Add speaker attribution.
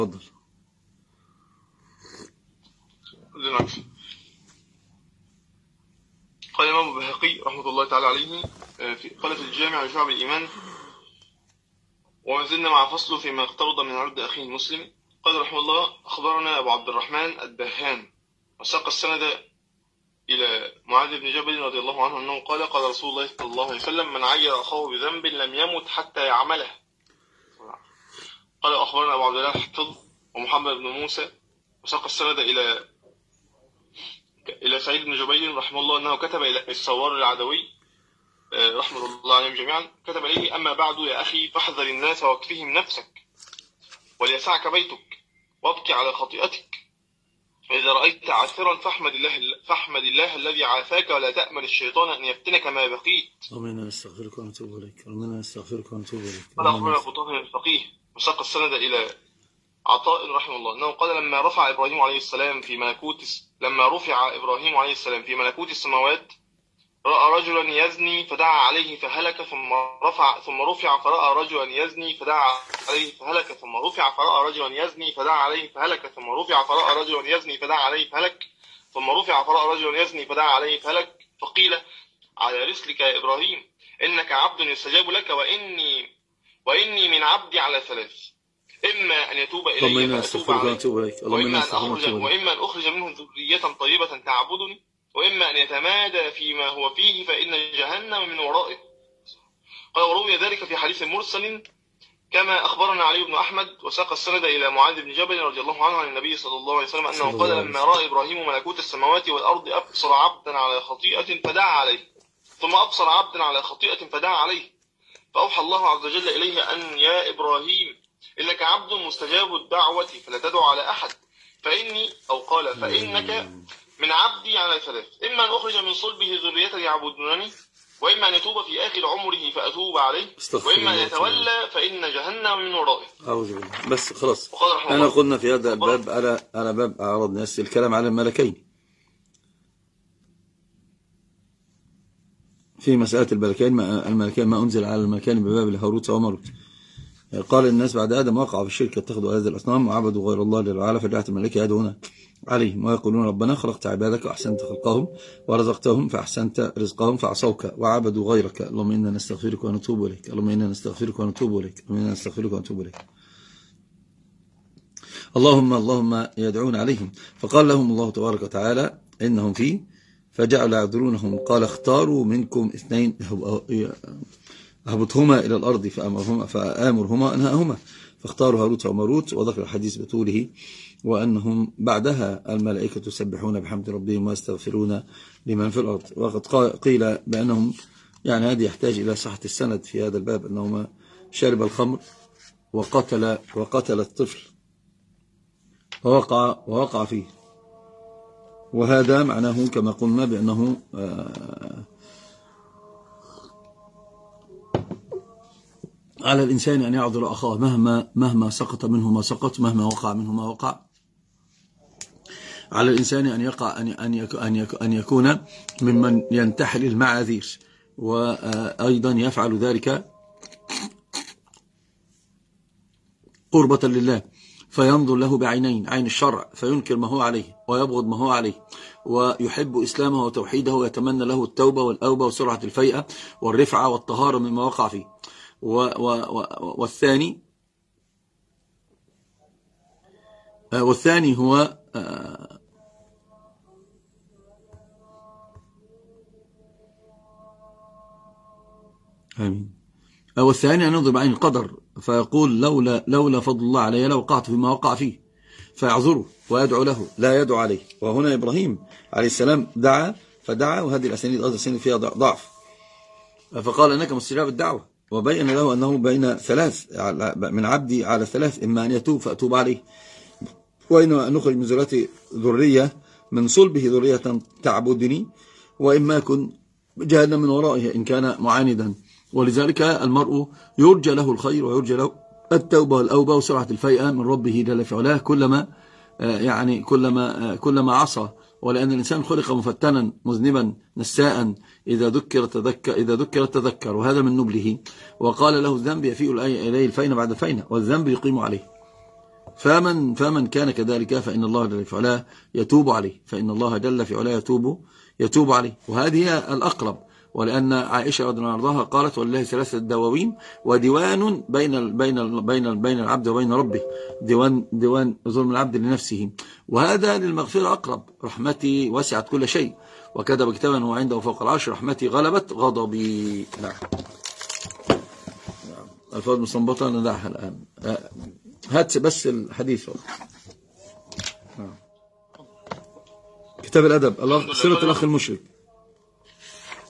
Speaker 1: تفضل.
Speaker 2: قال الإمام البيهقي رحمة الله تعالى عليه قال في الجامع لشعب الإيمان: وما زلنا مع فصله فيما اقترض من عرض أخيه المسلم. قال رحمه الله: أخبرنا أبو عبد الرحمن الدهان وساق السند إلى معاذ بن جبل رضي الله عنه أنه قال: قال رسول الله صلى الله عليه وسلم: من عير أخاه بذنب لم يمت حتى يعمله. قال: أخبرنا أبو عبد الله حفظ ومحمد بن موسى وساق السند إلى سعيد بن جبير رحمه الله أنه كتب إلى السوار العدوي رحمه الله عليهم جميعا، كتب إليه: أما بعد يا أخي فاحذر الناس واكفهم نفسك وليسعك بيتك وابكي على خطيئتك، فإذا رأيت عاثرا فاحمد الله الذي عافاك ولا تأمن الشيطان أن يفتنك ما بقيت.
Speaker 1: ربنا نستغفرك ونتوب إليك. ربنا نستغفرك ونتوب إليك.
Speaker 2: قال أخبرنا أبو طاهر الفقيه وساق السند إلى عطاء رحمه الله أنه قال: لما رفع إبراهيم عليه السلام في ملكوت السماوات رأى رجلا يزني فدعا عليه فهلك، ثم رفع فرأى رجلا يزني فدعا عليه فهلك، ثم رفع فرأى رجلا يزني فدعا عليه فهلك، ثم رفع فرأى رجلا يزني فدعا عليه فهلك، ثم رفع فرأى رجلا يزني فدعا عليه فهلك. فقيل: على رسلك يا إبراهيم، إنك عبد يستجاب لك، وإني من عبدي على ثلاث: إما أن يتوب إلي فأتوب عليه، وإما أن أخرج منه ذرية طيبة تعبدني، وإما أن يتمادى فيما هو فيه فإن جهنم من ورائه. قال: وروي ذلك في حديث مرسل كما أخبرنا علي بن أحمد وساق السند إلى معاذ بن جبل رضي الله عنه عن النبي صلى الله عليه وسلم أنه قال: لما رأى إبراهيم ملكوت السماوات والأرض أبصر عبدا على خطيئة فدعا عليه، ثم أبصر عبدا على خطيئة فدعا عليه، فأوحى الله عز وجل إليه أن يا إبراهيم إنك عبد مستجاب الدعوة فلا تدعو على أحد، فإنك من عبدي على ثلاث: إما أن أخرج من صلبه ذرية يعبدونني، وإما أن يتوب في آخر عمره فأتوب عليه، وإما أن يتولى فإن جهنم من ورائه.
Speaker 1: أعوذ بالله. بس خلاص، أنا قلنا في هذا الباب على باب أعراض ناس الكلام على الملكين، في مسألة الملكين ما أنزل على الملكين بباب هاروت وماروت. قال الناس بعد آدم وقعوا في الشرك اتخذوا هذه الأصنام وعبدوا غير الله جل وعلا، فجعلت الملائكة يدعون عليهم ويقولون: ربنا خلقت عبادك وأحسنت خلقهم ورزقتهم فأحسنت رزقهم فعصوك وعبدوا غيرك، اللهم إنا نستغفرك ونتوب إليك، اللهم إنا نستغفرك ونتوب إليك، اللهم إنا نستغفرك ونتوب إليك. اللهم يدعون عليهم. فقال لهم الله تبارك وتعالى إنهم فيه، فجعلوا يعذرونهم. قال: اختاروا منكم اثنين أهبطهما إلى الأرض فآمرهما أنهاهما، فاختاروا هاروت وماروت. وذكر الحديث بطوله، وأنهم بعدها الملائكة يسبحون بحمد ربهم ويستغفرون لمن في الأرض. وقد قيل بأنهم يعني هذه يحتاج إلى صحة السند في هذا الباب، أنهما شرب الخمر وقتل الطفل ووقع فيه، وهذا معناه كما قلنا بأنه على الإنسان أن يعذر أخاه مهما سقط منه ما سقط، مهما وقع منه ما وقع. على الإنسان أن يكون ممن ينتحل المعاذير، وأيضا يفعل ذلك قربة لله، فينظر له بعينين: عين الشرع، فينكر ما هو عليه ويبغض ما هو عليه، ويحب إسلامه وتوحيده ويتمنى له التوبة والأوبة وسرعة الفيئة والرفعة والطهارة مما وقع فيه. والثاني هو آمين. والثاني أن ينظر بعين القدر فيقول: لولا فضل الله علي لوقعت فيما وقع فيه، فيعذره ويدعو له لا يدعو عليه. وهنا إبراهيم عليه السلام فدعا، وهذه الأسانيد أيضا فيها ضعف، فقال: إنك مستجاب الدعوة، وبين له أنه بين ثلاث، من عبدي على ثلاث: إما أن يتوب فأتوب عليه، وإما أن نخرج من ذريته ذرية من صلبه ذرية تعبدني، وإما يكون جهنم من ورائه إن كان معاندا. ولذلك المرء يرجى له الخير ويرجى له التوبة والأوبة وسرعة الفيئة من ربه جل في علاه كلما عصى. ولأن الإنسان خلق مفتنا مذنبا نساء، إذا ذكر تذكر، وهذا من نبله. وقال له: الذنب يفيء إليه الفين بعد الفين، والذنب يقيم عليه. فمن كان كذلك فإن الله جل في علاه يتوب عليه، فإن الله جل في علاه يتوب عليه. وهذه هي الأقرب، ولأن عائشة رضي الله عنها قالت: ولله 3 دواوين وديوان بين العبد وبين ربه، ديوان ظلم العبد لنفسه، وهذا للمغفرة أقرب. رحمتي وسعت كل شيء، وكتب كتابا هو عنده فوق العرش، رحمتي غلبت غضبي. نعم. الفاظ مستنبطة ندعها الآن. هات بس الحديث. كتاب الأدب، صلة الأخ المشرك.